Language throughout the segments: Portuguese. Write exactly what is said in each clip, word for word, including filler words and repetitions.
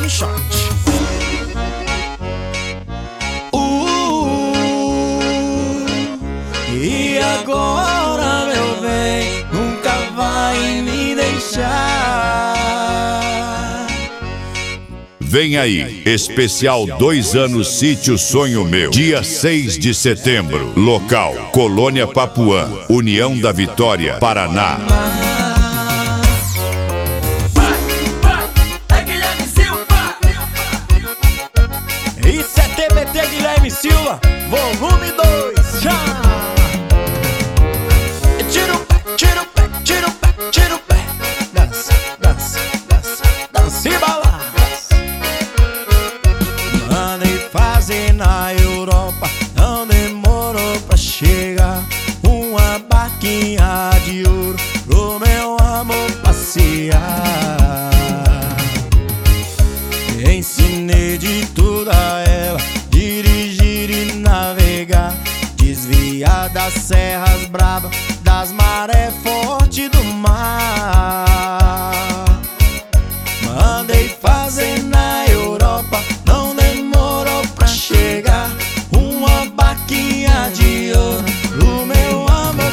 shot. E agora, meu bem, nunca vai me deixar. Vem aí, especial dois anos Sítio Sonho Meu. Dia seis de setembro. Local, Colônia Papuã, União da Vitória, Paraná. Isso é T B T Guilherme Silva, volume dois, já! Tira o pé, tira o pé, tira o pé, tira o pé. Dança, dança, dança, dança e balança. Mandei fazer na Europa, não demorou pra chegar. Uma barquinha de ouro pro meu amor passear. Ensinei de tudo a ela, dirigir e navegar, desviar das serras bravas, das marés fortes do mar. Mandei fazer na Europa, não demorou pra chegar. Uma barquinha de ouro pro meu amor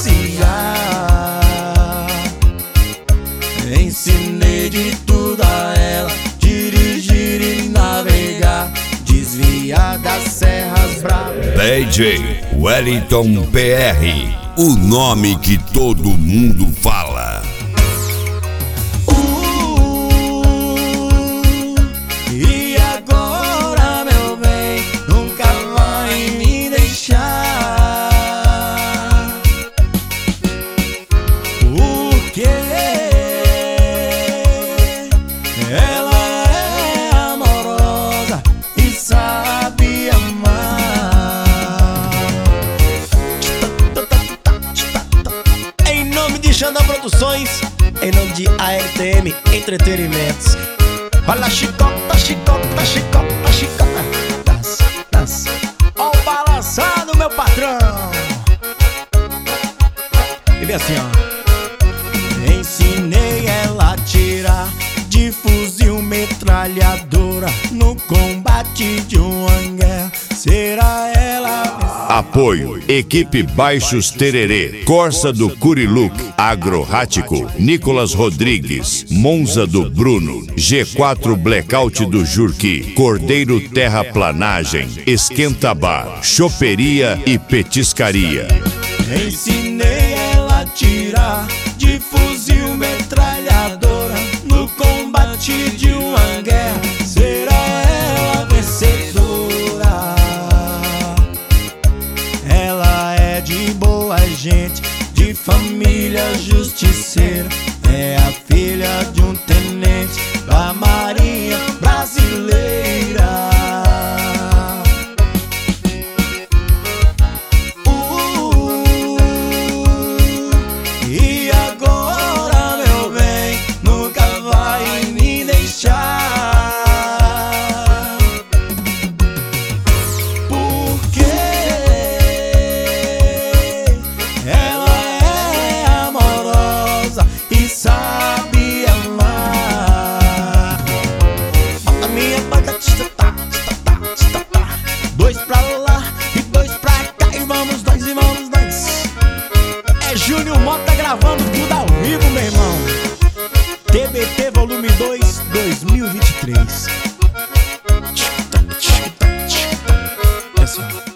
passear. Ensinei de tudo a ela, dirigir e navegar, desviar das serras bravas. D J Wellington P R, o nome que todo mundo fala. Uh, e agora, meu bem, nunca vai me deixar. Porque ela é amorosa e sabe amar. Em nome de Xandão Produções, em nome de A R T M Entretenimentos. Olha a chicota, chicota, chicota, chicota. Dança, dança. Ó o balançado, meu patrão. E vem assim, ó. Ensinei ela a tirar de fuzil metralhadora no combate de uma guerra. Será ela? Apoio, Equipe Baixos Tererê, Corsa do Curiluc, Agrorático, Nicolas Rodrigues, Monza do Bruno, G quatro Blackout do Jurqui, Cordeiro Terraplanagem, Esquenta Bar, Choperia e Petiscaria. Ensinei ela a tirar de fuzil metralhadora no combate de uma guerra. Será ela vencedora? Ela é de boa gente, de família justiceira. É a filha de um tenente da Marinha Brasileira. E agora, meu bem, nunca vai me deixar. Porque ela é amorosa e sabe amar. Bota minha banda, tá, tá, tá, tá. Dois pra lá e dois pra cá, e vamos nós, e vamos nós. É Júnior Mota gravando tudo ao vivo, meu irmão. T B T Volume dois, dois mil e vinte e três. É assim, ó.